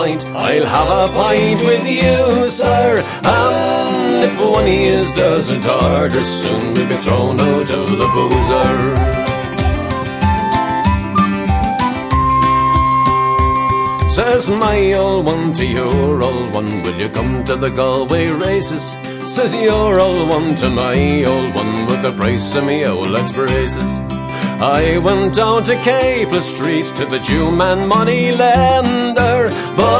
I'll have a pint with you, sir, and if one of yous doesn't order, soon we'll be thrown out of the boozer. Says my old one to your old one, will you come to the Galway races? Says your old one to my old one, with the price of me let's braces. I went down to Capel Street to the Jew man money lender, but